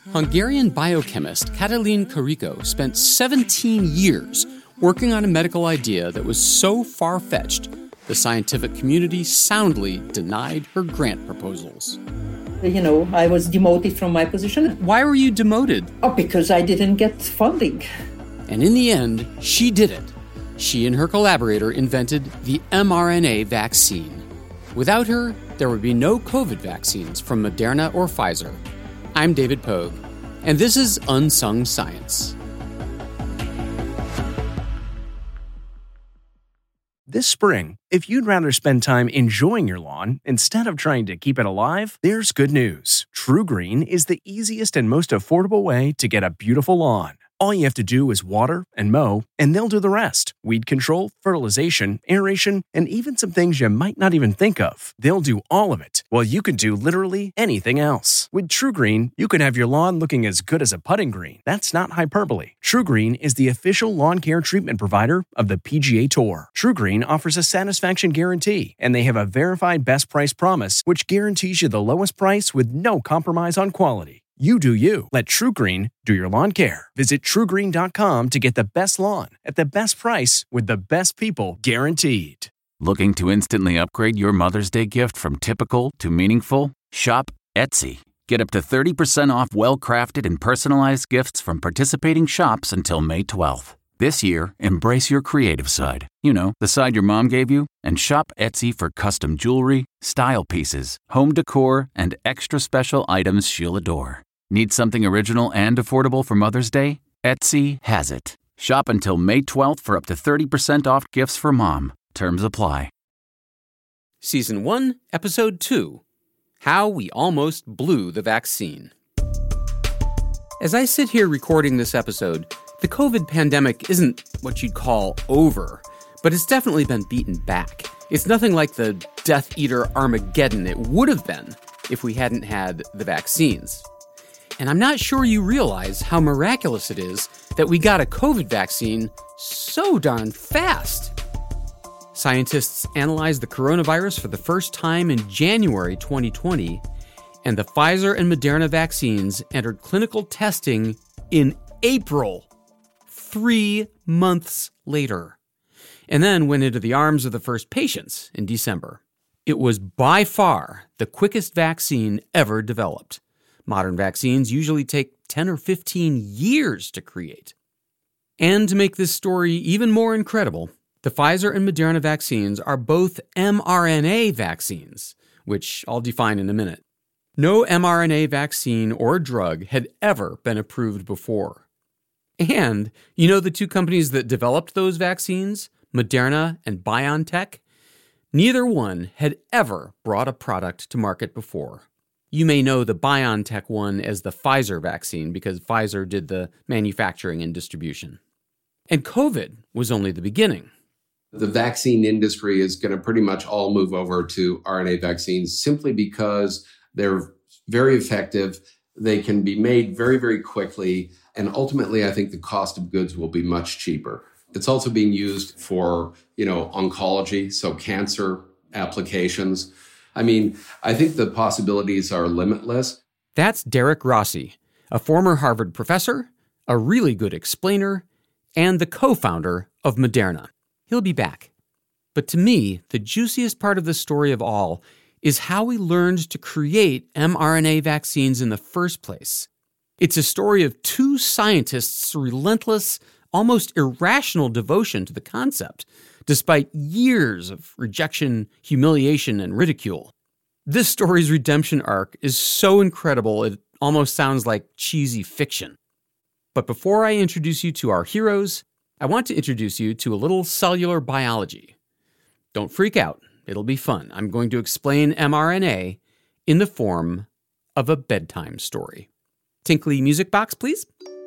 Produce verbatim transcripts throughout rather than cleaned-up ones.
Hungarian biochemist Katalin Karikó spent seventeen years working on a medical idea that was so far-fetched, the scientific community soundly denied her grant proposals. You know, I was demoted from my position. Why were you demoted? Oh, because I didn't get funding. And in the end, she did it. She and her collaborator invented the mRNA vaccine. Without her, there would be no COVID vaccines from Moderna or Pfizer. I'm David Pogue, and this is Unsung Science. This spring, if you'd rather spend time enjoying your lawn instead of trying to keep it alive, there's good news. TruGreen is the easiest and most affordable way to get a beautiful lawn. All you have to do is water and mow, and they'll do the rest. Weed control, fertilization, aeration, and even some things you might not even think of. They'll do all of it, while you can do literally anything else. With TruGreen, you can have your lawn looking as good as a putting green. That's not hyperbole. TruGreen is the official lawn care treatment provider of the P G A Tour. TruGreen offers a satisfaction guarantee, and they have a verified best price promise, which guarantees you the lowest price with no compromise on quality. You do you. Let TruGreen do your lawn care. Visit True Green dot com to get the best lawn at the best price with the best people guaranteed. Looking to instantly upgrade your Mother's Day gift from typical to meaningful? Shop Etsy. Get up to thirty percent off well-crafted and personalized gifts from participating shops until May twelfth. This year, embrace your creative side. You know, the side your mom gave you. And shop Etsy for custom jewelry, style pieces, home decor, and extra special items she'll adore. Need something original and affordable for Mother's Day? Etsy has it. Shop until May twelfth for up to thirty percent off gifts for mom. Terms apply. Season one, Episode two, How We Almost Blew the Vaccine. As I sit here recording this episode, the COVID pandemic isn't what you'd call over, but it's definitely been beaten back. It's nothing like the Death Eater Armageddon it would have been if we hadn't had the vaccines. And I'm not sure you realize how miraculous it is that we got a COVID vaccine so darn fast. Scientists analyzed the coronavirus for the first time in January twenty twenty, and the Pfizer and Moderna vaccines entered clinical testing in April, three months later, and then went into the arms of the first patients in December. It was by far the quickest vaccine ever developed. Modern vaccines usually take ten or fifteen years to create. And to make this story even more incredible, the Pfizer and Moderna vaccines are both mRNA vaccines, which I'll define in a minute. No mRNA vaccine or drug had ever been approved before. And you know the two companies that developed those vaccines, Moderna and BioNTech? Neither one had ever brought a product to market before. You may know the BioNTech one as the Pfizer vaccine because Pfizer did the manufacturing and distribution. And COVID was only the beginning. The vaccine industry is going to pretty much all move over to R N A vaccines simply because they're very effective. They can be made very, very quickly. And ultimately, I think the cost of goods will be much cheaper. It's also being used for, you know, oncology, so cancer applications. I mean, I think the possibilities are limitless. That's Derek Rossi, a former Harvard professor, a really good explainer, and the co-founder of Moderna. He'll be back. But to me, the juiciest part of the story of all is how we learned to create mRNA vaccines in the first place. It's a story of two scientists' relentless, almost irrational devotion to the concept, despite years of rejection, humiliation, and ridicule. This story's redemption arc is so incredible it almost sounds like cheesy fiction. But before I introduce you to our heroes, I want to introduce you to a little cellular biology. Don't freak out, it'll be fun. I'm going to explain mRNA in the form of a bedtime story. Tinkly music box, please.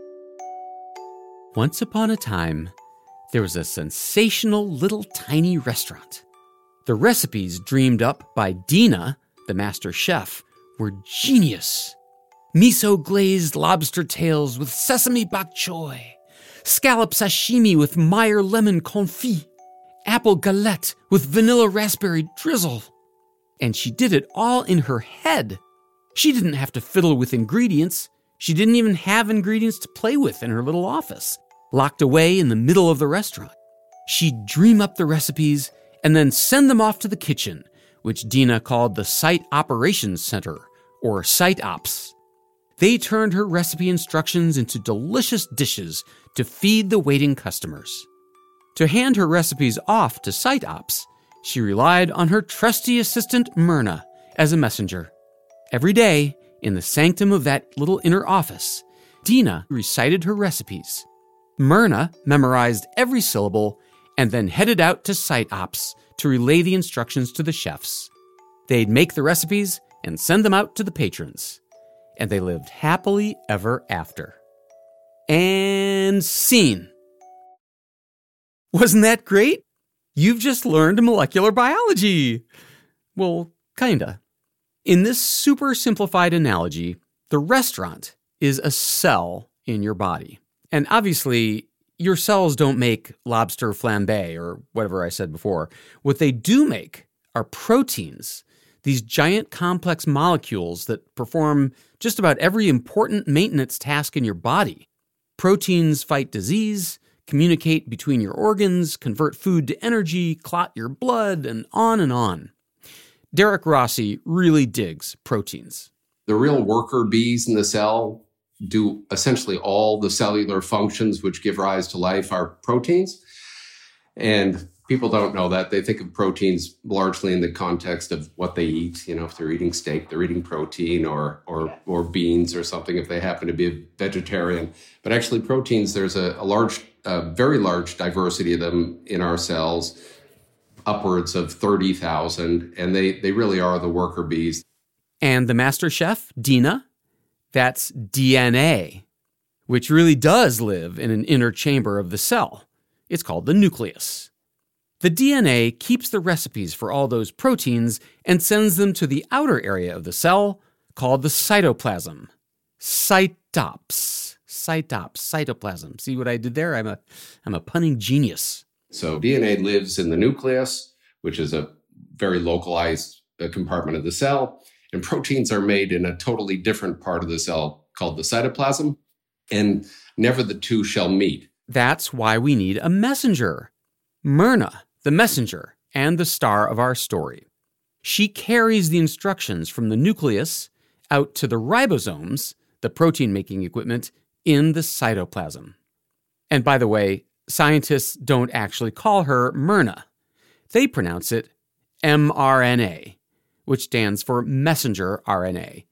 Once upon a time, there was a sensational little tiny restaurant. The recipes dreamed up by Dina, the master chef, were genius. Miso-glazed lobster tails with sesame bok choy, scallop sashimi with Meyer lemon confit, apple galette with vanilla raspberry drizzle. And she did it all in her head. She didn't have to fiddle with ingredients. She didn't even have ingredients to play with in her little office, locked away in the middle of the restaurant. She'd dream up the recipes and then send them off to the kitchen, which Dina called the Site Operations Center, or Site Ops. They turned her recipe instructions into delicious dishes to feed the waiting customers. To hand her recipes off to Site Ops, she relied on her trusty assistant, Myrna, as a messenger. Every day, in the sanctum of that little inner office, Dina recited her recipes. Myrna memorized every syllable and then headed out to Site Ops to relay the instructions to the chefs. They'd make the recipes and send them out to the patrons. And they lived happily ever after. And scene. Wasn't that great? You've just learned molecular biology. Well, kinda. In this super simplified analogy, the restaurant is a cell in your body. And obviously, your cells don't make lobster flambe or whatever I said before. What they do make are proteins, these giant complex molecules that perform just about every important maintenance task in your body. Proteins fight disease, communicate between your organs, convert food to energy, clot your blood, and on and on. Derek Rossi really digs proteins. The real worker bees in the cell do essentially all the cellular functions which give rise to life are proteins. And people don't know that. They think of proteins largely in the context of what they eat. You know, if they're eating steak, they're eating protein, or or or beans or something if they happen to be a vegetarian. But actually proteins, there's a, a large, a very large diversity of them in our cells, upwards of thirty thousand, and they, they really are the worker bees. And the master chef, Dina, that's D N A, which really does live in an inner chamber of the cell. It's called the nucleus. The D N A keeps the recipes for all those proteins and sends them to the outer area of the cell called the cytoplasm. Cytops. Cytops. Cytoplasm. See what I did there? I'm a, I'm a punning genius. So D N A lives in the nucleus, which is a very localized uh, compartment of the cell, and proteins are made in a totally different part of the cell called the cytoplasm, and never the two shall meet. That's why we need a messenger. Myrna, the messenger and the star of our story. She carries the instructions from the nucleus out to the ribosomes, the protein-making equipment, in the cytoplasm. And by the way, scientists don't actually call her Myrna. They pronounce it mRNA, which stands for messenger R N A.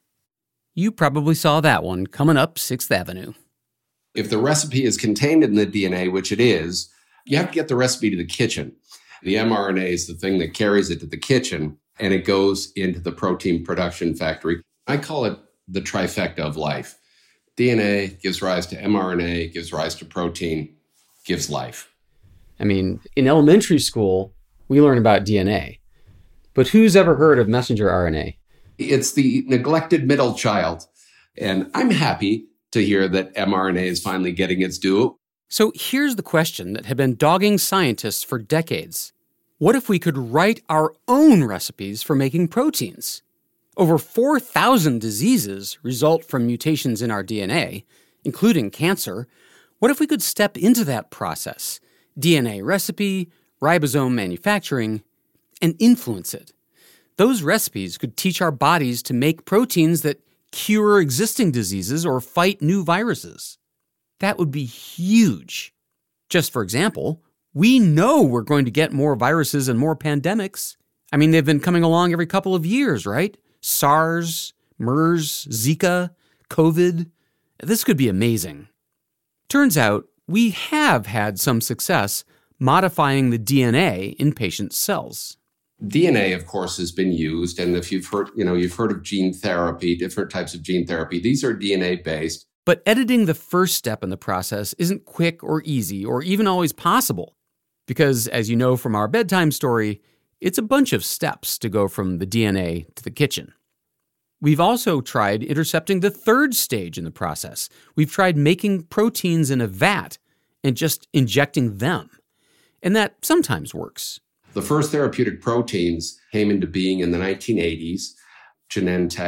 You probably saw that one coming up sixth Avenue. If the recipe is contained in the D N A, which it is, you have to get the recipe to the kitchen. The mRNA is the thing that carries it to the kitchen, and it goes into the protein production factory. I call it the trifecta of life. D N A gives rise to mRNA, gives rise to protein, gives life. I mean, in elementary school, we learn about D N A. But who's ever heard of messenger R N A? It's the neglected middle child. And I'm happy to hear that mRNA is finally getting its due. So here's the question that had been dogging scientists for decades. What if we could write our own recipes for making proteins? Over four thousand diseases result from mutations in our D N A, including cancer. What if we could step into that process, D N A recipe, ribosome manufacturing, and influence it? Those recipes could teach our bodies to make proteins that cure existing diseases or fight new viruses. That would be huge. Just for example, we know we're going to get more viruses and more pandemics. I mean, they've been coming along every couple of years, right? SARS, MERS, Zika, COVID. This could be amazing. Turns out we have had some success modifying the D N A in patients' cells. D N A, of course, has been used, and if you've heard, you know, you've heard of gene therapy, different types of gene therapy. These are D N A-based. But editing the first step in the process isn't quick or easy or even always possible. Because, as you know from our bedtime story, it's a bunch of steps to go from the D N A to the kitchen. We've also tried intercepting the third stage in the process. We've tried making proteins in a vat and just injecting them. And that sometimes works. The first therapeutic proteins came into being in the nineteen eighties. Genentech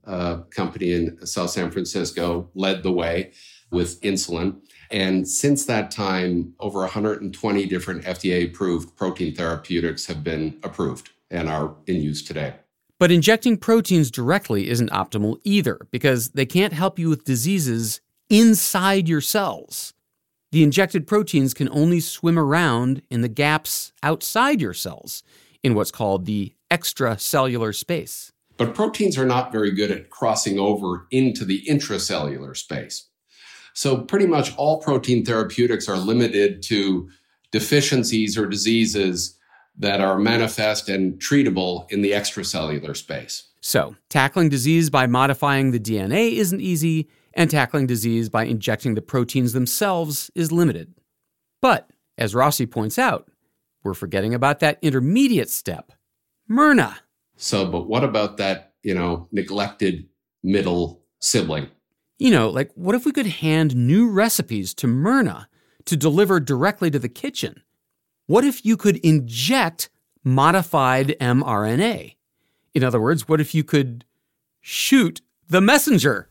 a company in South San Francisco, led the way with insulin. And since that time, over one hundred twenty different F D A-approved protein therapeutics have been approved and are in use today. But injecting proteins directly isn't optimal either, because they can't help you with diseases inside your cells. The injected proteins can only swim around in the gaps outside your cells, in what's called the extracellular space. But proteins are not very good at crossing over into the intracellular space. So pretty much all protein therapeutics are limited to deficiencies or diseases that are manifest and treatable in the extracellular space. So, tackling disease by modifying the D N A isn't easy, and tackling disease by injecting the proteins themselves is limited. But, as Rossi points out, we're forgetting about that intermediate step, Myrna. So, but what about that, you know, neglected middle sibling? You know, like, what if we could hand new recipes to Myrna to deliver directly to the kitchen? What if you could inject modified mRNA? In other words, what if you could shoot the messenger?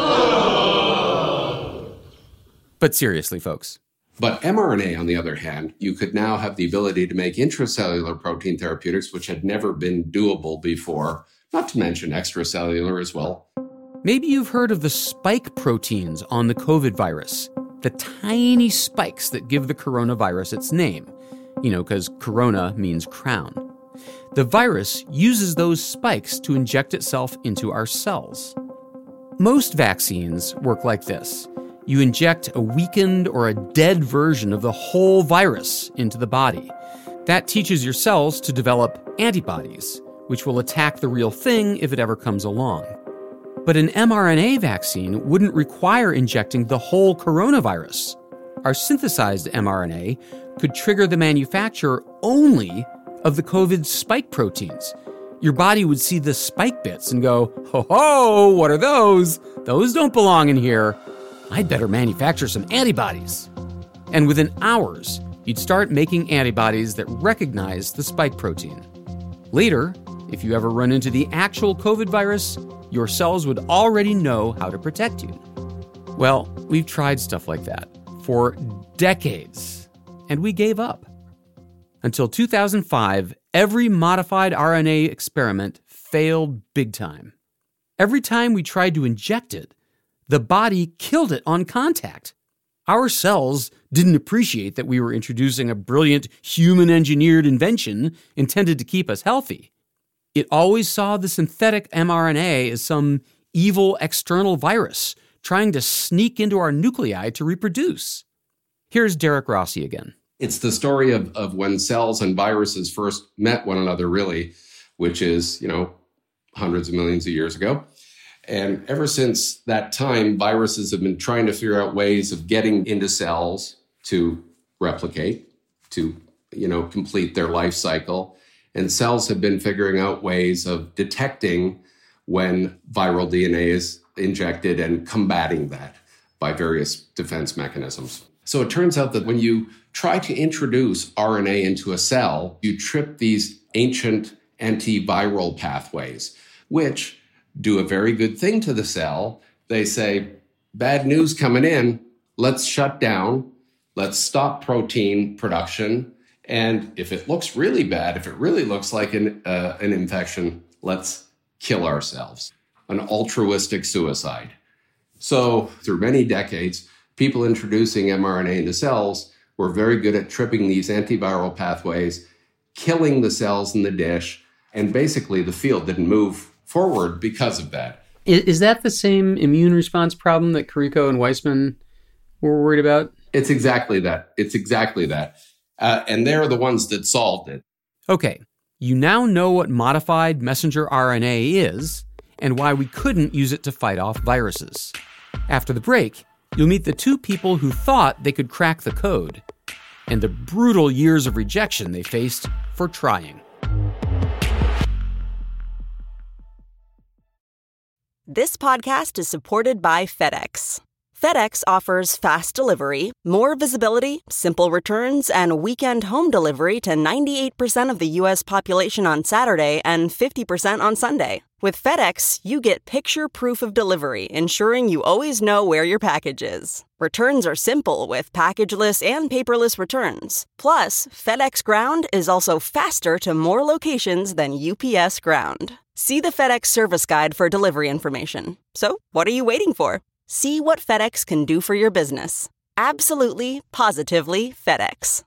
But seriously, folks. But mRNA, on the other hand, you could now have the ability to make intracellular protein therapeutics, which had never been doable before, not to mention extracellular as well. Maybe you've heard of the spike proteins on the COVID virus, the tiny spikes that give the coronavirus its name. You know, because corona means crown. The virus uses those spikes to inject itself into our cells. Most vaccines work like this. You inject a weakened or a dead version of the whole virus into the body. That teaches your cells to develop antibodies, which will attack the real thing if it ever comes along. But an mRNA vaccine wouldn't require injecting the whole coronavirus. Our synthesized mRNA could trigger the manufacture only of the COVID spike proteins. Your body would see the spike bits and go, ho ho, what are those? Those don't belong in here. I'd better manufacture some antibodies. And within hours, you'd start making antibodies that recognize the spike protein. Later, if you ever run into the actual COVID virus, your cells would already know how to protect you. Well, we've tried stuff like that for decades, and we gave up. Until two thousand five, every modified R N A experiment failed big time. Every time we tried to inject it, the body killed it on contact. Our cells didn't appreciate that we were introducing a brilliant human-engineered invention intended to keep us healthy. It always saw the synthetic mRNA as some evil external virus trying to sneak into our nuclei to reproduce. Here's Derek Rossi again. It's the story of, of when cells and viruses first met one another, really, which is, you know, hundreds of millions of years ago. And ever since that time, viruses have been trying to figure out ways of getting into cells to replicate, to, you know, complete their life cycle. And cells have been figuring out ways of detecting when viral D N A is injected and combating that by various defense mechanisms. So it turns out that when you try to introduce R N A into a cell, you trip these ancient antiviral pathways, which do a very good thing to the cell. They say, bad news coming in, let's shut down, let's stop protein production, and if it looks really bad, if it really looks like an, uh, an infection, let's kill ourselves. An altruistic suicide. So through many decades, people introducing mRNA into cells were very good at tripping these antiviral pathways, killing the cells in the dish, and basically the field didn't move forward because of that. Is, is that the same immune response problem that Carrico and Weissman were worried about? It's exactly that. It's exactly that. Uh, and they're the ones that solved it. Okay, you now know what modified messenger R N A is and why we couldn't use it to fight off viruses. After the break, you'll meet the two people who thought they could crack the code and the brutal years of rejection they faced for trying. This podcast is supported by FedEx. FedEx offers fast delivery, more visibility, simple returns, and weekend home delivery to ninety-eight percent of the U S population on Saturday and fifty percent on Sunday. With FedEx, you get picture proof of delivery, ensuring you always know where your package is. Returns are simple with packageless and paperless returns. Plus, FedEx Ground is also faster to more locations than U P S Ground. See the FedEx service guide for delivery information. So, what are you waiting for? See what FedEx can do for your business. Absolutely, positively FedEx.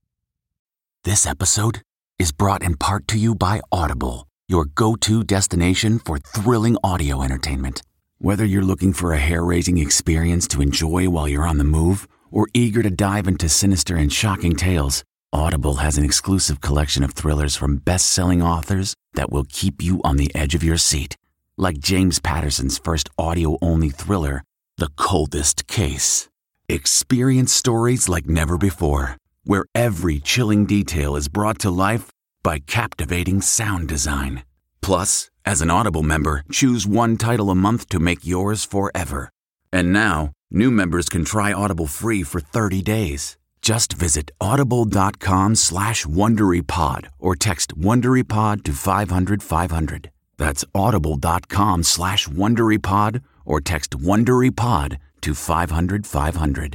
This episode is brought in part to you by Audible, your go-to destination for thrilling audio entertainment. Whether you're looking for a hair-raising experience to enjoy while you're on the move or eager to dive into sinister and shocking tales, Audible has an exclusive collection of thrillers from best-selling authors that will keep you on the edge of your seat. Like James Patterson's first audio-only thriller, The Coldest Case. Experience stories like never before, where every chilling detail is brought to life by captivating sound design. Plus, as an Audible member, choose one title a month to make yours forever. And now, new members can try Audible free for thirty days. Just visit audible.com slash WonderyPod or text WonderyPod to five hundred five hundred. That's audible.com slash WonderyPod or text WonderyPod to five hundred five hundred.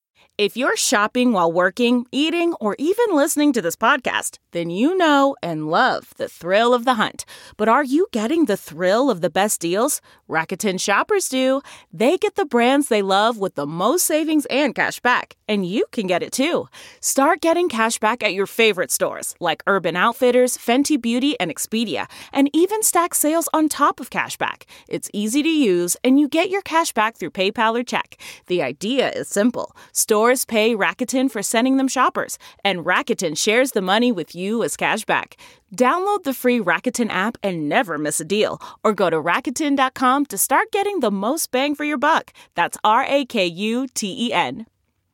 If you're shopping while working, eating, or even listening to this podcast, then you know and love the thrill of the hunt. But are you getting the thrill of the best deals? Rakuten shoppers do. They get the brands they love with the most savings and cash back. And you can get it too. Start getting cash back at your favorite stores like Urban Outfitters, Fenty Beauty, and Expedia, and even stack sales on top of cash back. It's easy to use, and you get your cash back through PayPal or check. The idea is simple. Stores pay Rakuten for sending them shoppers, and Rakuten shares the money with you as cash back. Download the free Rakuten app and never miss a deal, or go to Rakuten dot com to start getting the most bang for your buck. That's R A K U T E N.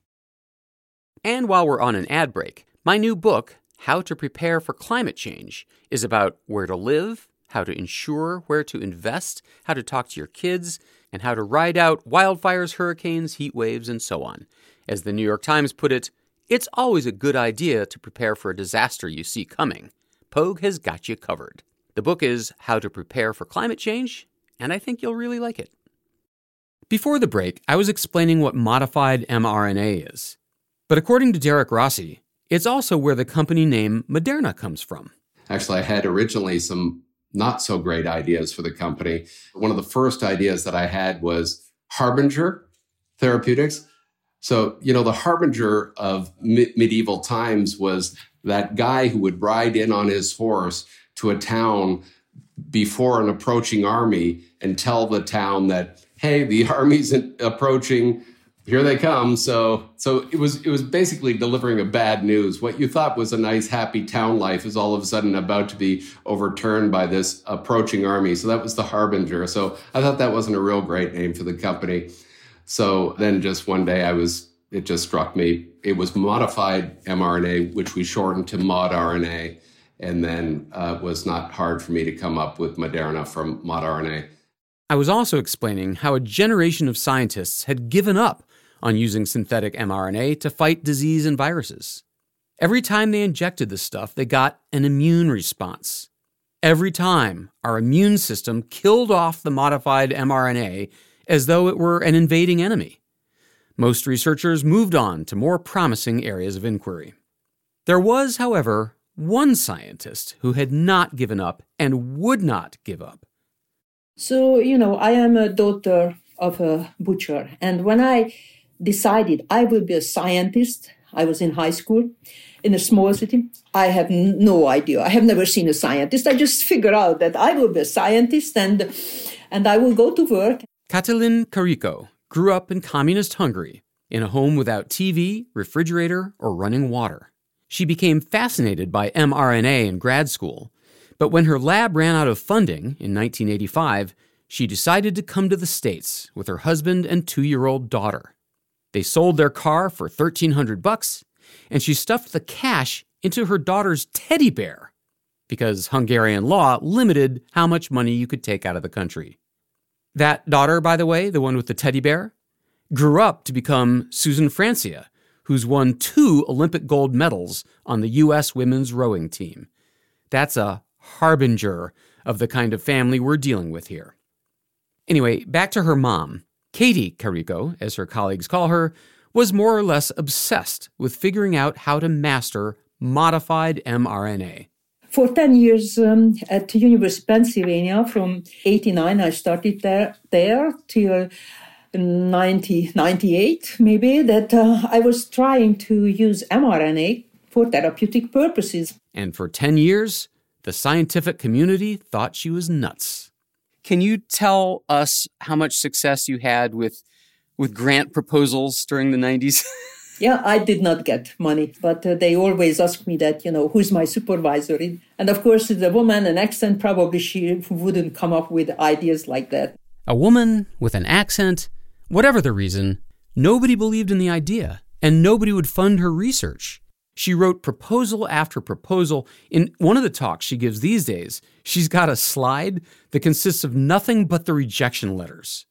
And while we're on an ad break, my new book, How to Prepare for Climate Change, is about where to live, how to ensure where to invest, how to talk to your kids, and how to ride out wildfires, hurricanes, heat waves, and so on. As the New York Times put it, it's always a good idea to prepare for a disaster you see coming. Pogue has got you covered. The book is How to Prepare for Climate Change, and I think you'll really like it. Before the break, I was explaining what modified mRNA is. But according to Derek Rossi, it's also where the company name Moderna comes from. Actually, I had originally some not so great ideas for the company. One of the first ideas that I had was Harbinger Therapeutics. So, you know, the harbinger of me- medieval times was that guy who would ride in on his horse to a town before an approaching army and tell the town that, hey, the army's approaching, here they come. So so it was it was basically delivering a bad news. What you thought was a nice, happy town life is all of a sudden about to be overturned by this approaching army. So that was the harbinger. So I thought that wasn't a real great name for the company. So then just one day I was, it just struck me. It was modified mRNA, which we shortened to modRNA. And then uh, it was not hard for me to come up with Moderna from modRNA. I was also explaining how a generation of scientists had given up on using synthetic mRNA to fight disease and viruses. Every time they injected this stuff, they got an immune response. Every time, our immune system killed off the modified mRNA as though it were an invading enemy. Most researchers moved on to more promising areas of inquiry. There was, however, one scientist who had not given up and would not give up. So, you know, I am a daughter of a butcher. And when I decided I will be a scientist, I was in high school in a small city. I have no idea. I have never seen a scientist. I just figured out that I will be a scientist and, and I will go to work. Katalin Kariko grew up in communist Hungary in a home without T V, refrigerator, or running water. She became fascinated by mRNA in grad school, but when her lab ran out of funding in nineteen eighty-five, she decided to come to the States with her husband and two-year-old daughter. They sold their car for thirteen hundred bucks, and she stuffed the cash into her daughter's teddy bear because Hungarian law limited how much money you could take out of the country. That daughter, by the way, the one with the teddy bear, grew up to become Susan Francia, who's won two Olympic gold medals on the U S women's rowing team. That's a harbinger of the kind of family we're dealing with here. Anyway, back to her mom. Katie Carrico, as her colleagues call her, was more or less obsessed with figuring out how to master modified mRNA. For ten years um, at the University of Pennsylvania, from eighty-nine, I started there, there till ninety, ninety-eight, maybe, that uh, I was trying to use mRNA for therapeutic purposes. And for ten years, the scientific community thought she was nuts. Can you tell us how much success you had with, with grant proposals during the nineties? Yeah, I did not get money, but uh, they always ask me that, you know, who's my supervisor? And of course, the woman, an accent, probably she wouldn't come up with ideas like that. A woman with an accent, whatever the reason, nobody believed in the idea, and nobody would fund her research. She wrote proposal after proposal. In one of the talks she gives these days, she's got a slide that consists of nothing but the rejection letters.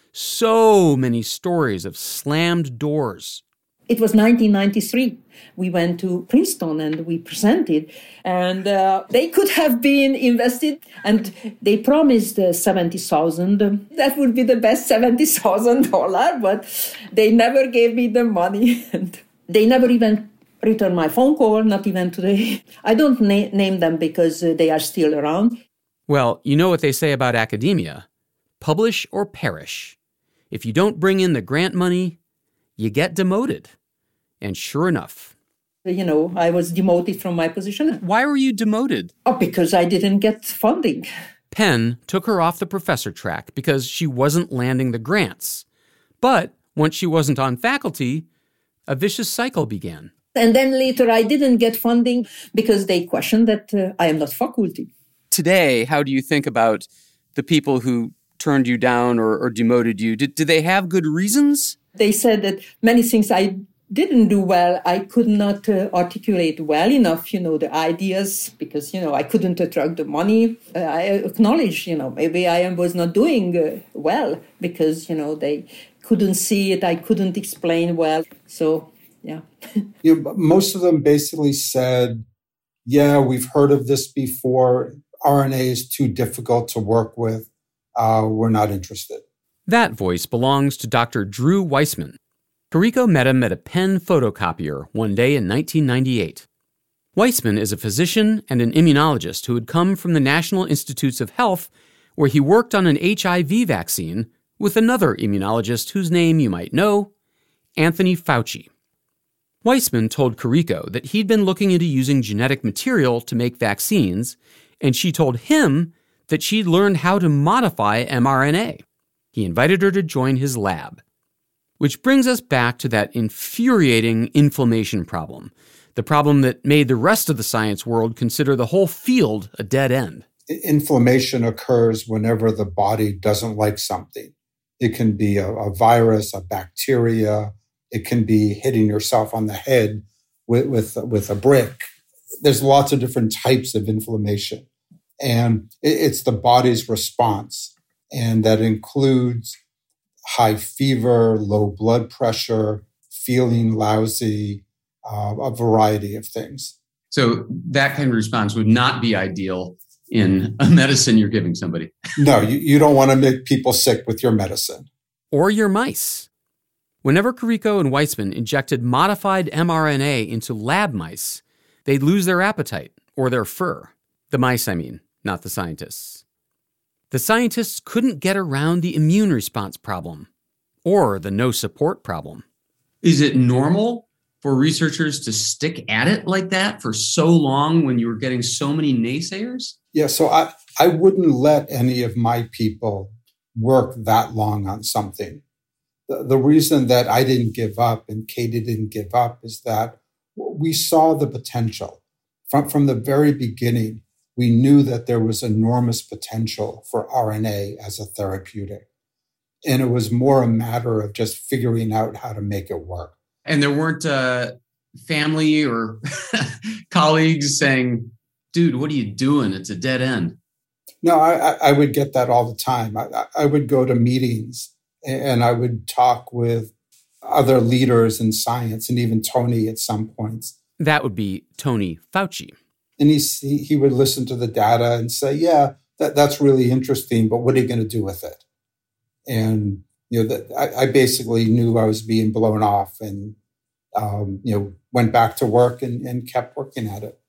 So many stories of slammed doors. It was nineteen ninety-three. We went to Princeton and we presented, and uh, they could have been invested, and they promised uh, seventy thousand dollars. That would be the best seventy thousand dollars, but they never gave me the money, and they never even returned my phone call, not even today. I don't na- name them because uh, they are still around. Well, you know what they say about academia. Publish or perish. If you don't bring in the grant money, you get demoted. And sure enough. You know, I was demoted from my position. Why were you demoted? Oh, because I didn't get funding. Penn took her off the professor track because she wasn't landing the grants. But once she wasn't on faculty, a vicious cycle began. And then later I didn't get funding because they questioned that uh, I am not faculty. Today, how do you think about the people who turned you down or, or demoted you? Did, did they have good reasons? They said that many things I didn't do well. I could not uh, articulate well enough, you know, the ideas because, you know, I couldn't attract the money. Uh, I acknowledge, you know, maybe I was not doing uh, well because, you know, they couldn't see it. I couldn't explain well. So, yeah. You know, most of them basically said, yeah, we've heard of this before. R N A is too difficult to work with. Uh, we're not interested. That voice belongs to Doctor Drew Weissman. Carrico met him at a Penn photocopier one day in nineteen ninety-eight. Weissman is a physician and an immunologist who had come from the National Institutes of Health, where he worked on an H I V vaccine with another immunologist whose name you might know, Anthony Fauci. Weissman told Carrico that he'd been looking into using genetic material to make vaccines, and she told him that she'd learned how to modify mRNA. He invited her to join his lab. Which brings us back to that infuriating inflammation problem, the problem that made the rest of the science world consider the whole field a dead end. Inflammation occurs whenever the body doesn't like something. It can be a, a virus, a bacteria. It can be hitting yourself on the head with, with, with a brick. There's lots of different types of inflammation. And it, it's the body's response. And that includes high fever, low blood pressure, feeling lousy, uh, a variety of things. So that kind of response would not be ideal in a medicine you're giving somebody. No, you, you don't want to make people sick with your medicine. Or your mice. Whenever Carrico and Weissman injected modified mRNA into lab mice, they'd lose their appetite or their fur. The mice, I mean, not the scientists. The scientists couldn't get around the immune response problem or the no support problem. Is it normal for researchers to stick at it like that for so long when you were getting so many naysayers? Yeah, so I, I wouldn't let any of my people work that long on something. The, the reason that I didn't give up and Katie didn't give up is that we saw the potential. From, from the very beginning, we knew that there was enormous potential for R N A as a therapeutic. And it was more a matter of just figuring out how to make it work. And there weren't uh, family or colleagues saying, dude, what are you doing? It's a dead end. No, I, I would get that all the time. I, I would go to meetings And I would talk with other leaders in science and even Tony at some points. That would be Tony Fauci. And he, he would listen to the data and say, yeah, that, that's really interesting, but what are you going to do with it? And, you know, that I, I basically knew I was being blown off and, um, you know, went back to work and, and kept working at it.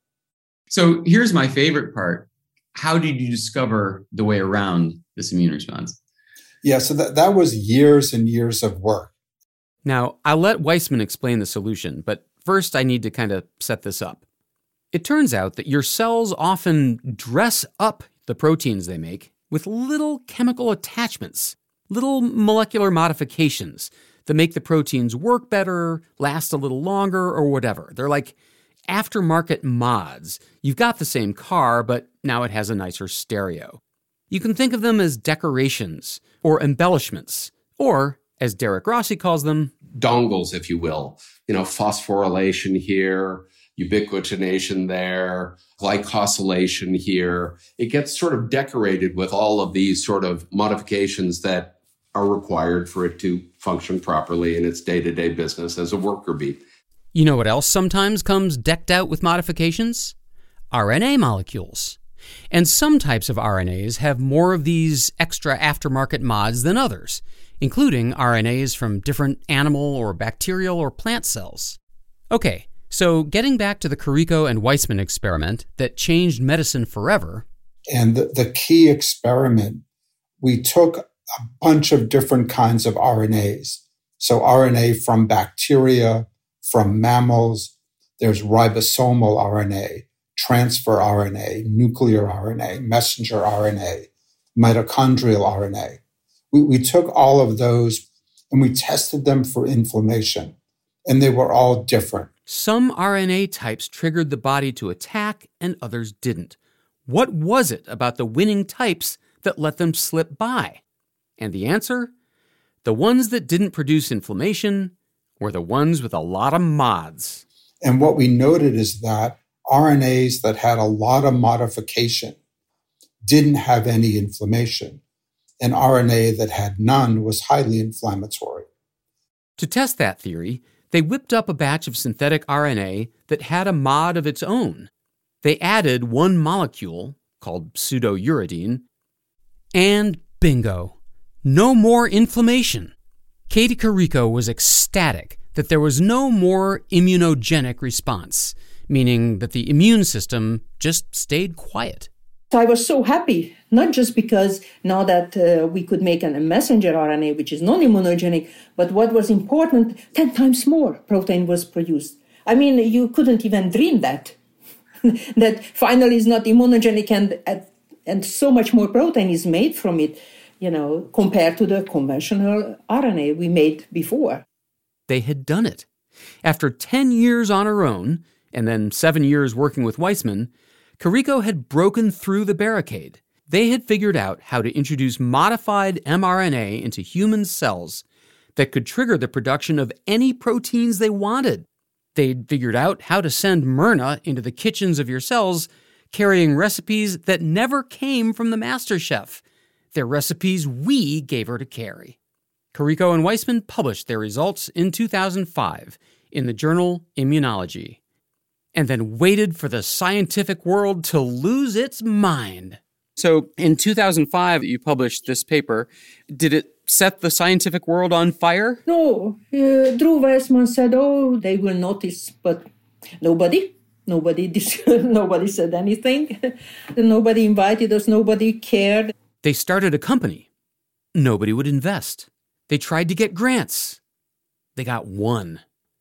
So here's my favorite part. How did you discover the way around this immune response? Yeah, so that, that was years and years of work. Now, I'll let Weissman explain the solution, but first I need to kind of set this up. It turns out that your cells often dress up the proteins they make with little chemical attachments, little molecular modifications that make the proteins work better, last a little longer, or whatever. They're like aftermarket mods. You've got the same car, but now it has a nicer stereo. You can think of them as decorations or embellishments, or, as Derek Rossi calls them, dongles, if you will. You know, phosphorylation here, ubiquitination there, glycosylation here. It gets sort of decorated with all of these sort of modifications that are required for it to function properly in its day-to-day business as a worker bee. You know what else sometimes comes decked out with modifications? R N A molecules. And some types of R N As have more of these extra aftermarket mods than others, including R N As from different animal or bacterial or plant cells. Okay, so getting back to the Carrico and Weissman experiment that changed medicine forever. And the, the key experiment, we took a bunch of different kinds of R N As. So R N A from bacteria, from mammals, there's ribosomal R N A, transfer R N A, nuclear R N A, messenger R N A, mitochondrial R N A. We, we took all of those and we tested them for inflammation, and they were all different. Some R N A types triggered the body to attack and others didn't. What was it about the winning types that let them slip by? And the answer? The ones that didn't produce inflammation were the ones with a lot of mods. And what we noted is that R N As that had a lot of modification didn't have any inflammation. And R N A that had none was highly inflammatory. To test that theory, they whipped up a batch of synthetic R N A that had a mod of its own. They added one molecule, called pseudouridine, and bingo, no more inflammation. Katie Carrico was ecstatic that there was no more immunogenic response, meaning that the immune system just stayed quiet. I was so happy, not just because now that uh, we could make an, a messenger R N A, which is non-immunogenic, but what was important, ten times more protein was produced. I mean, you couldn't even dream that, that finally is not immunogenic and, and so much more protein is made from it, you know, compared to the conventional R N A we made before. They had done it. After ten years on her own, and then seven years working with Weissman, Carrico had broken through the barricade. They had figured out how to introduce modified mRNA into human cells that could trigger the production of any proteins they wanted. They'd figured out how to send Myrna into the kitchens of your cells, carrying recipes that never came from the master chef. They're recipes we gave her to carry. Carrico and Weissman published their results in two thousand five in the journal Immunology, and then waited for the scientific world to lose its mind. So in two thousand five, you published this paper. Did it set the scientific world on fire? No. Uh, Drew Weissman said, oh, they will notice, but nobody. Nobody, nobody said anything. Nobody invited us. Nobody cared. They started a company. Nobody would invest. They tried to get grants. They got one.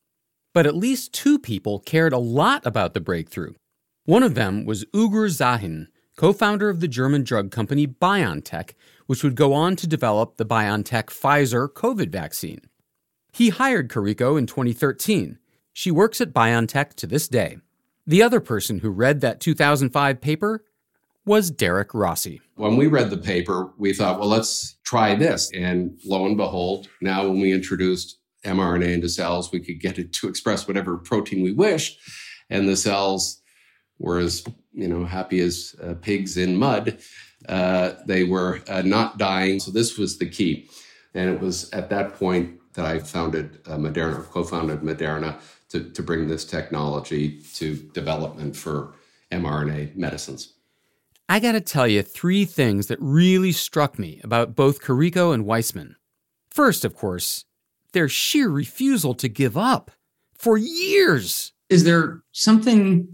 But at least two people cared a lot about the breakthrough. One of them was Ugur Sahin, co-founder of the German drug company BioNTech, which would go on to develop the BioNTech-Pfizer COVID vaccine. He hired Carrico in twenty thirteen. She works at BioNTech to this day. The other person who read that two thousand five paper was Derek Rossi. When we read the paper, we thought, well, let's try this. And lo and behold, now when we introduced mRNA into cells, we could get it to express whatever protein we wished. And the cells were as, you know, happy as uh, pigs in mud. Uh, they were uh, not dying. So this was the key. And it was at that point that I founded uh, Moderna, co-founded Moderna, to, to bring this technology to development for mRNA medicines. I got to tell you three things that really struck me about both Kariko and Weissman. First, of course, their sheer refusal to give up for years. Is there something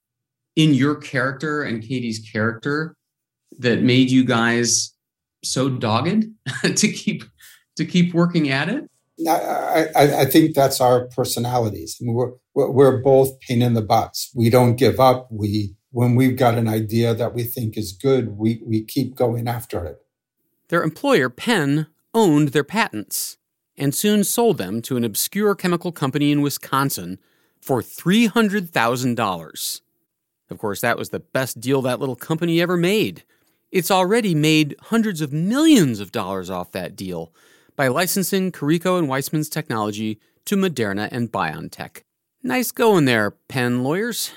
in your character and Katie's character that made you guys so dogged to keep to keep working at it? I, I, I think that's our personalities. I mean, we're we're both pain in the butts. We don't give up. We when we've got an idea that we think is good, we we keep going after it. Their employer, Penn, owned their patents and soon sold them to an obscure chemical company in Wisconsin for three hundred thousand dollars. Of course, that was the best deal that little company ever made. It's already made hundreds of millions of dollars off that deal by licensing Kariko and Weissman's technology to Moderna and BioNTech. Nice going there, Penn lawyers.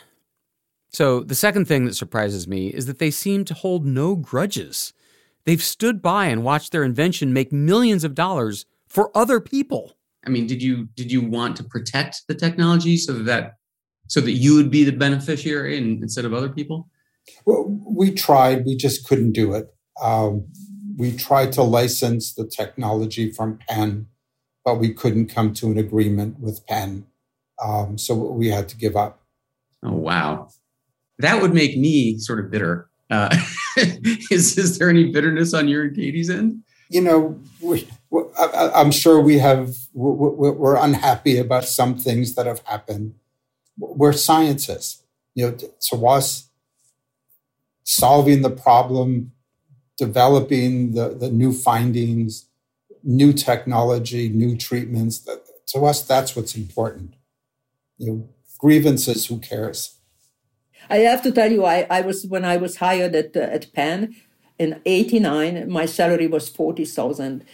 So the second thing that surprises me is that they seem to hold no grudges. They've stood by and watched their invention make millions of dollars for other people. I mean, did you did you want to protect the technology so that so that you would be the beneficiary in, instead of other people? Well, we tried. We just couldn't do it. Um, we tried to license the technology from Penn, but we couldn't come to an agreement with Penn. Um, so we had to give up. Oh, wow. That would make me sort of bitter. Uh, is, is there any bitterness on your and Katie's end? You know, we, we, I, I'm sure we have, we, we're unhappy about some things that have happened. We're scientists. You know, to us, solving the problem, developing the, the new findings, new technology, new treatments, that, to us, that's what's important. You know, grievances, who cares? I have to tell you, I, I was when I was hired at uh, at Penn in eighty-nine, my salary was forty thousand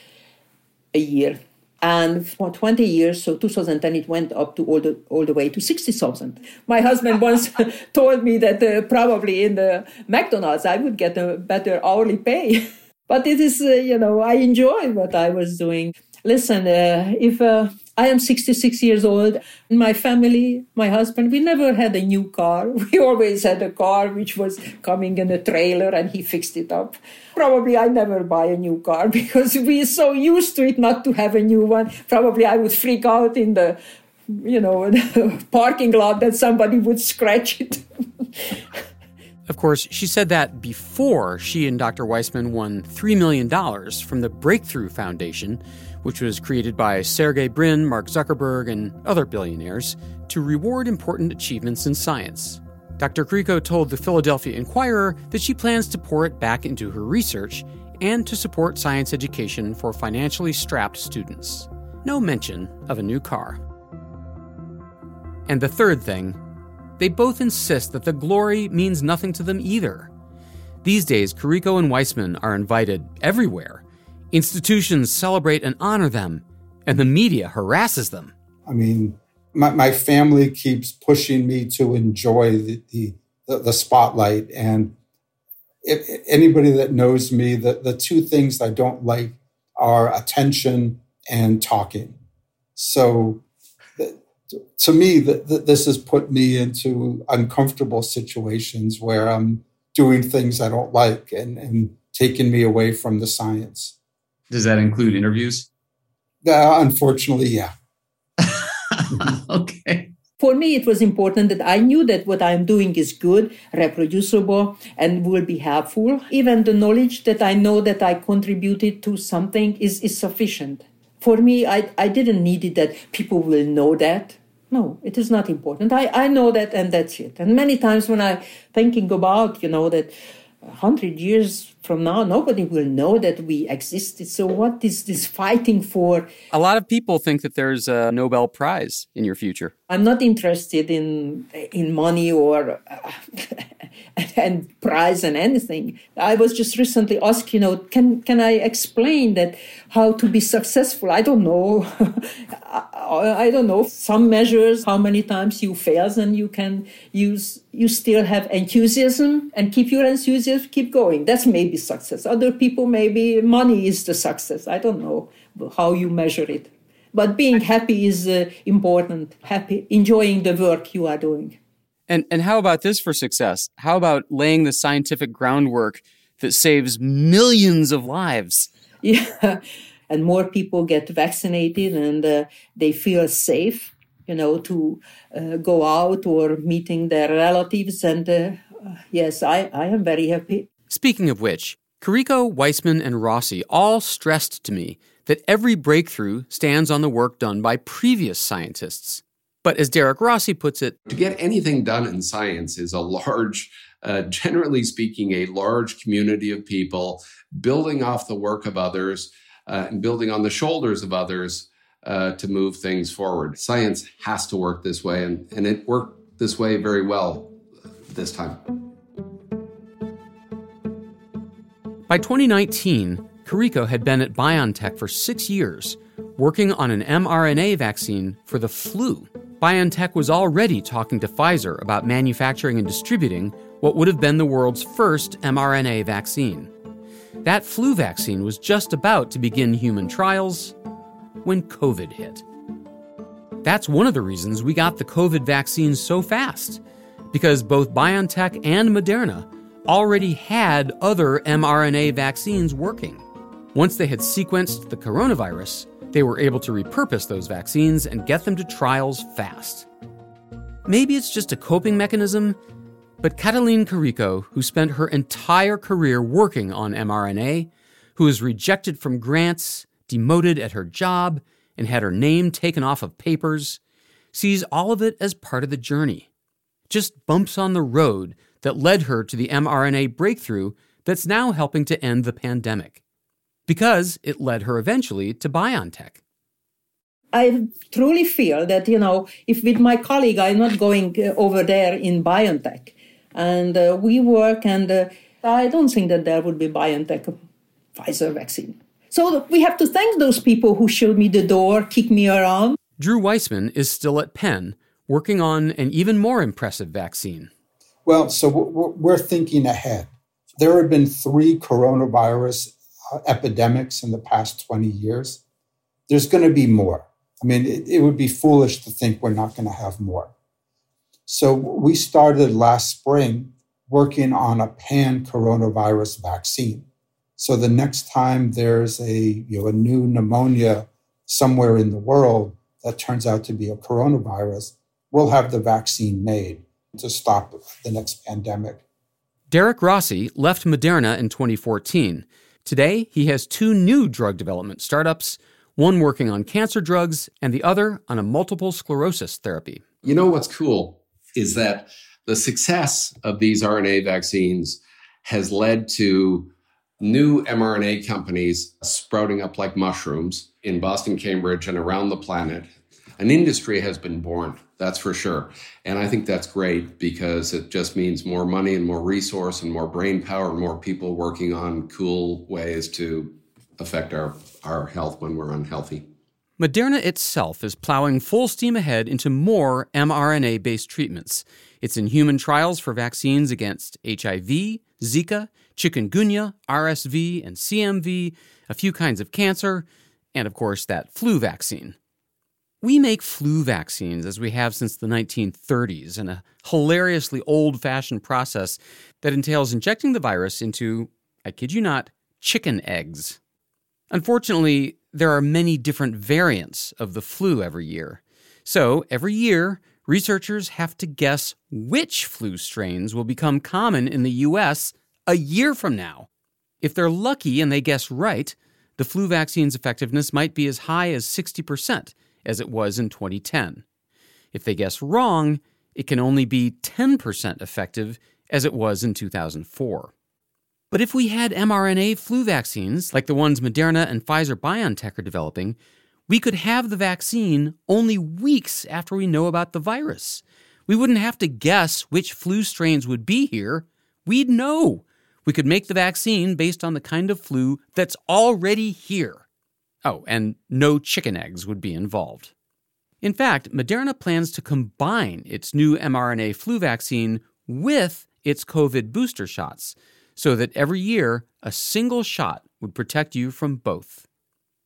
a year. And for twenty years, so two thousand ten, it went up to all the all the way to sixty thousand. My husband once told me that uh, probably in the McDonald's, I would get a better hourly pay. But it is, uh, you know, I enjoy what I was doing. Listen, uh, if uh, I am sixty-six years old, my family, my husband, we never had a new car. We always had a car which was coming in a trailer and he fixed it up. Probably I never buy a new car because we're so used to it not to have a new one. Probably I would freak out in the, you know, the parking lot that somebody would scratch it. Of course, she said that before she and Doctor Weissman won three million dollars from the Breakthrough Foundation, which was created by Sergey Brin, Mark Zuckerberg, and other billionaires to reward important achievements in science. Doctor Kariko told the Philadelphia Inquirer that she plans to pour it back into her research and to support science education for financially strapped students. No mention of a new car. And the third thing, they both insist that the glory means nothing to them either. These days, Kariko and Weissman are invited everywhere. Institutions celebrate and honor them, and the media harasses them. I mean, my, my family keeps pushing me to enjoy the the, the spotlight. And if, if anybody that knows me, the, the two things I don't like are attention and talking. So to me, the, the, this has put me into uncomfortable situations where I'm doing things I don't like and, and taking me away from the science. Does that include interviews? Uh, unfortunately, yeah. Okay. For me, it was important that I knew that what I'm doing is good, reproducible, and will be helpful. Even the knowledge that I know that I contributed to something is, is sufficient. For me, I, I didn't need it that people will know that. No, it is not important. I, I know that and that's it. And many times when I'm thinking about, you know, that a hundred years from now, nobody will know that we existed. So what is this fighting for? A lot of people think that there's a Nobel Prize in your future. I'm not interested in in money or uh, and prize and anything. I was just recently asked, you know, can can I explain that how to be successful? I don't know. I, I don't know. Some measures, how many times you fail, and you can use, you still have enthusiasm and keep your enthusiasm, keep going. That's maybe success. Other people, maybe money is the success. I don't know. how you measure it. But being happy is uh, important, happy, enjoying the work you are doing. And and how about this for success? How about laying the scientific groundwork that saves millions of lives? Yeah, and more people get vaccinated and uh, they feel safe, you know, to uh, go out or meeting their relatives. And uh, yes, I, I am very happy. Speaking of which, Kariko, Weissman, and Rossi all stressed to me that every breakthrough stands on the work done by previous scientists. But as Derek Rossi puts it, to get anything done in science is a large, uh, generally speaking, a large community of people building off the work of others uh, and building on the shoulders of others uh, to move things forward. Science has to work this way, and, and it worked this way very well this time. By twenty nineteen, Kariko had been at BioNTech for six years, working on an mRNA vaccine for the flu. BioNTech was already talking to Pfizer about manufacturing and distributing what would have been the world's first mRNA vaccine. That flu vaccine was just about to begin human trials when COVID hit. That's one of the reasons we got the COVID vaccine so fast, because both BioNTech and Moderna already had other mRNA vaccines working. Once they had sequenced the coronavirus, they were able to repurpose those vaccines and get them to trials fast. Maybe it's just a coping mechanism, but Katalin Kariko, who spent her entire career working on mRNA, who was rejected from grants, demoted at her job, and had her name taken off of papers, sees all of it as part of the journey. Just bumps on the road that led her to the mRNA breakthrough that's now helping to end the pandemic. Because it led her eventually to BioNTech. I truly feel that, you know, if with my colleague, I'm not going uh, over there in BioNTech, and uh, we work, and uh, I don't think that there would be BioNTech Pfizer vaccine. So we have to thank those people who showed me the door, kicked me around. Drew Weissman is still at Penn, working on an even more impressive vaccine. Well, so we're thinking ahead. There have been three coronavirus uh, epidemics in the past twenty years. There's going to be more. I mean, it, it would be foolish to think we're not going to have more. So we started last spring working on a pan-coronavirus vaccine. So the next time there's a, you know, a new pneumonia somewhere in the world that turns out to be a coronavirus, we'll have the vaccine made to stop the next pandemic. Derek Rossi left Moderna in twenty fourteen. Today, he has two new drug development startups, one working on cancer drugs and the other on a multiple sclerosis therapy. You know what's cool is that the success of these R N A vaccines has led to new mRNA companies sprouting up like mushrooms in Boston, Cambridge, and around the planet. An industry has been born, that's for sure. And I think that's great because it just means more money and more resource and more brain power and more people working on cool ways to affect our, our health when we're unhealthy. Moderna itself is plowing full steam ahead into more mRNA-based treatments. It's in human trials for vaccines against H I V, Zika, chikungunya, R S V, and C M V, a few kinds of cancer, and of course that flu vaccine. We make flu vaccines as we have since the nineteen thirties in a hilariously old-fashioned process that entails injecting the virus into, I kid you not, chicken eggs. Unfortunately, there are many different variants of the flu every year. So every year, researchers have to guess which flu strains will become common in the U S a year from now. If they're lucky and they guess right, the flu vaccine's effectiveness might be as high as sixty percent, as it was in twenty ten. If they guess wrong, it can only be ten percent effective, as it was in two thousand four. But if we had mRNA flu vaccines, like the ones Moderna and Pfizer-BioNTech are developing, we could have the vaccine only weeks after we know about the virus. We wouldn't have to guess which flu strains would be here. We'd know. We could make the vaccine based on the kind of flu that's already here. Oh, and no chicken eggs would be involved. In fact, Moderna plans to combine its new mRNA flu vaccine with its COVID booster shots, so that every year a single shot would protect you from both.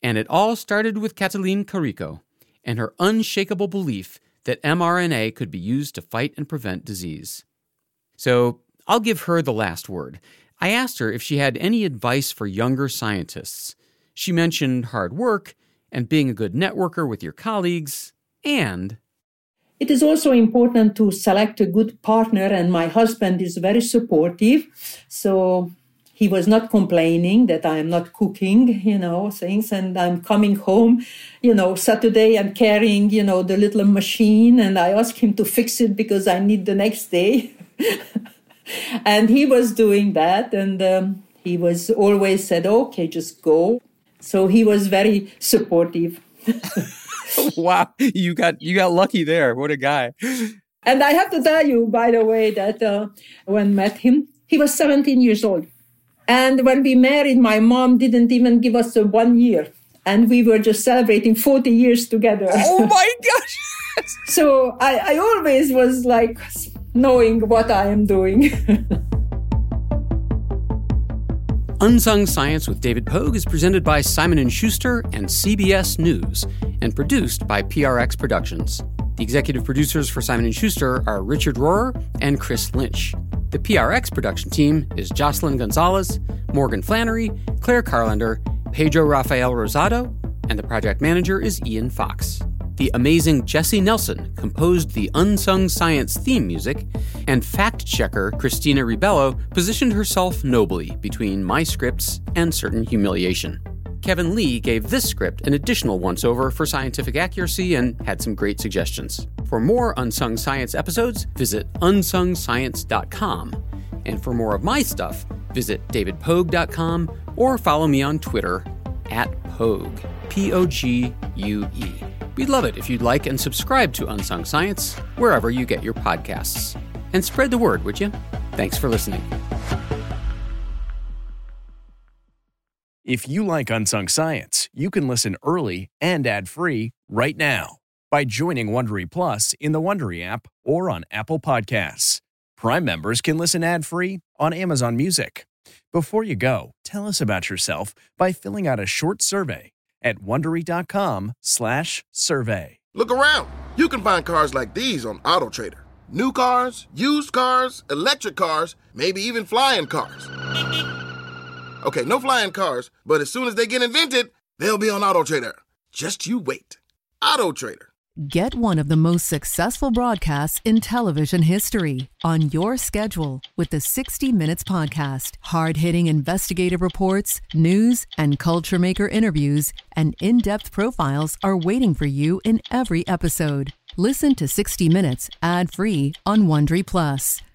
And it all started with Katalin Karikó and her unshakable belief that mRNA could be used to fight and prevent disease. So I'll give her the last word. I asked her if she had any advice for younger scientists. She mentioned hard work and being a good networker with your colleagues, and it is also important to select a good partner, and my husband is very supportive. So he was not complaining that I am not cooking, you know, things, and I'm coming home, you know, Saturday and carrying, you know, the little machine, and I asked him to fix it because I need the next day. And he was doing that, and um, he was always said, okay, just go. So he was very supportive. Wow, you got you got lucky there. What a guy. And I have to tell you, by the way, that uh, when I met him, he was seventeen years old. And when we married, my mom didn't even give us a one year. And we were just celebrating forty years together. Oh my gosh. So I, I always was like knowing what I am doing. Unsung Science with David Pogue is presented by Simon and Schuster and C B S News and produced by P R X Productions. The executive producers for Simon and Schuster are Richard Rohrer and Chris Lynch. The P R X production team is Jocelyn Gonzalez, Morgan Flannery, Claire Carlender, Pedro Rafael Rosado, and the project manager is Ian Fox. The amazing Jesse Nelson composed the Unsung Science theme music, and fact-checker Christina Ribello positioned herself nobly between my scripts and certain humiliation. Kevin Lee gave this script an additional once-over for scientific accuracy and had some great suggestions. For more Unsung Science episodes, visit unsung science dot com. And for more of my stuff, visit david pogue dot com or follow me on Twitter at Pogue, P O G U E. We'd love it if you'd like and subscribe to Unsung Science wherever you get your podcasts. And spread the word, would you? Thanks for listening. If you like Unsung Science, you can listen early and ad-free right now by joining Wondery Plus in the Wondery app or on Apple Podcasts. Prime members can listen ad-free on Amazon Music. Before you go, tell us about yourself by filling out a short survey at Wondery.com slash survey. Look around. You can find cars like these on AutoTrader. New cars, used cars, electric cars, maybe even flying cars. Okay, no flying cars, but as soon as they get invented, they'll be on AutoTrader. Just you wait. AutoTrader. Get one of the most successful broadcasts in television history on your schedule with the sixty minutes Podcast. Hard-hitting investigative reports, news, and culture maker interviews, and in-depth profiles are waiting for you in every episode. Listen to sixty minutes ad-free on Wondery Plus.